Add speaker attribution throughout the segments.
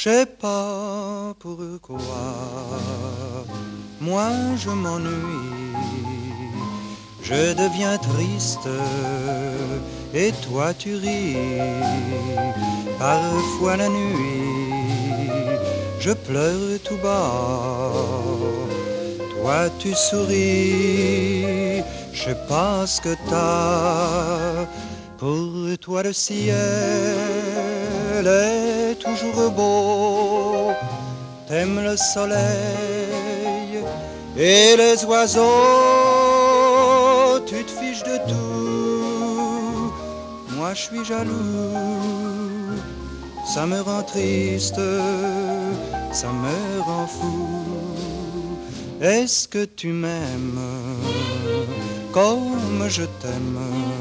Speaker 1: Je sais pas pourquoi, moi je m'ennuie, je deviens triste et toi tu ris. Parfois la nuit, je pleure tout bas, toi tu souris, je sais pas ce que t'as. Pour toi le ciel est toujours beau, t'aimes le soleil et les oiseaux, tu te fiches de tout, moi je suis jaloux, ça me rend triste, ça me rend fou. Est-ce que tu m'aimes comme je t'aime?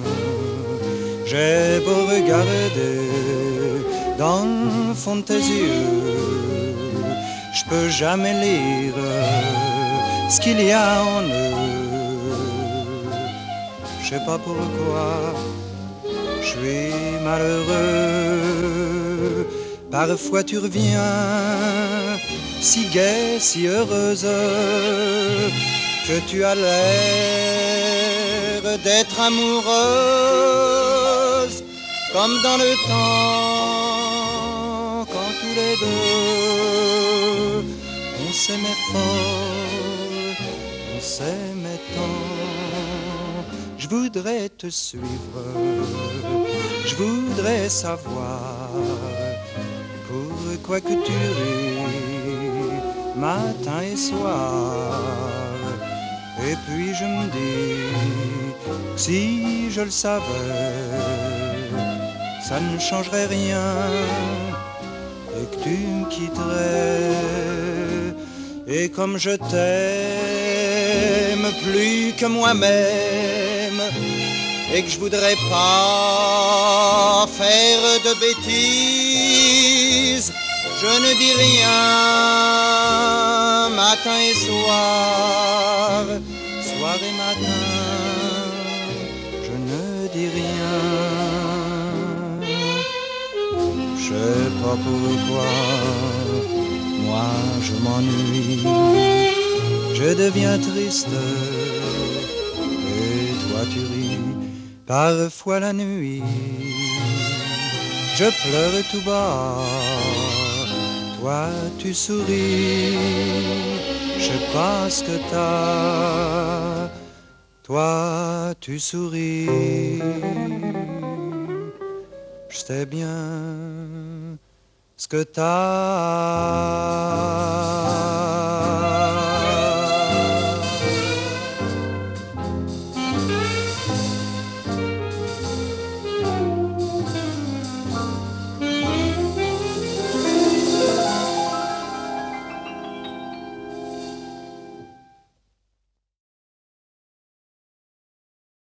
Speaker 1: J'ai beau regarder dans le fond de tes yeux, je peux jamais lire ce qu'il y a en eux. Je sais pas pourquoi, je suis malheureux. Parfois tu reviens, si gaie, si heureuse, que tu as l'air d'être amoureuse, comme dans le temps, quand tous les deux, on s'aimait fort, on s'aimait tant. Je voudrais te suivre, je voudrais savoir pourquoi que tu ris matin et soir. Et puis je me dis que si je le savais, ça ne changerait rien et que tu me quitterais. Et comme je t'aime plus que moi-même et que je voudrais pas faire de bêtises, je ne dis rien matin et soir, soir et matin, je ne dis rien. Je sais pas pourquoi, moi je m'ennuie, je deviens triste et toi tu ris. Parfois la nuit, je pleure tout bas, toi tu souris, je sais pas ce que t'as, toi tu souris, je sais bien ce que t'as.